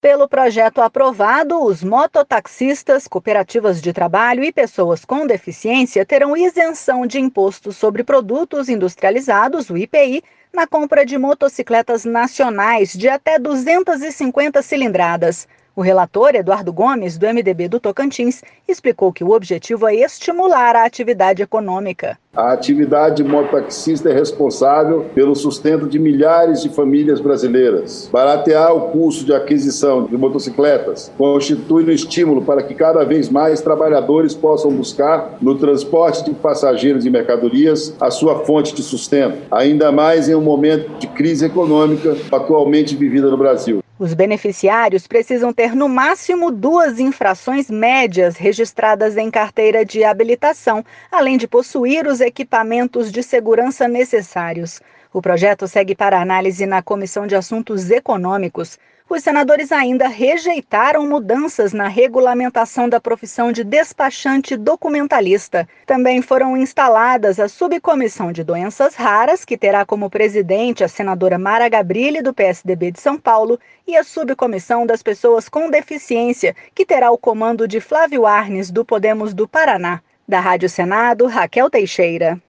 Pelo projeto aprovado, os mototaxistas, cooperativas de trabalho e pessoas com deficiência terão isenção de imposto sobre produtos industrializados, o IPI, na compra de motocicletas nacionais de até 250 cilindradas. O relator, Eduardo Gomes, do MDB do Tocantins, explicou que o objetivo é estimular a atividade econômica. A atividade mototaxista é responsável pelo sustento de milhares de famílias brasileiras. Baratear o custo de aquisição de motocicletas constitui um estímulo para que cada vez mais trabalhadores possam buscar no transporte de passageiros e mercadorias a sua fonte de sustento, ainda mais em um momento de crise econômica atualmente vivida no Brasil. Os beneficiários precisam ter no máximo 2 infrações médias registradas em carteira de habilitação, além de possuir os equipamentos de segurança necessários. O projeto segue para análise na Comissão de Assuntos Econômicos. Os senadores ainda rejeitaram mudanças na regulamentação da profissão de despachante documentalista. Também foram instaladas a Subcomissão de Doenças Raras, que terá como presidente a senadora Mara Gabrilli, do PSDB de São Paulo, e a Subcomissão das Pessoas com Deficiência, que terá o comando de Flávio Arnes, do Podemos do Paraná. Da Rádio Senado, Raquel Teixeira.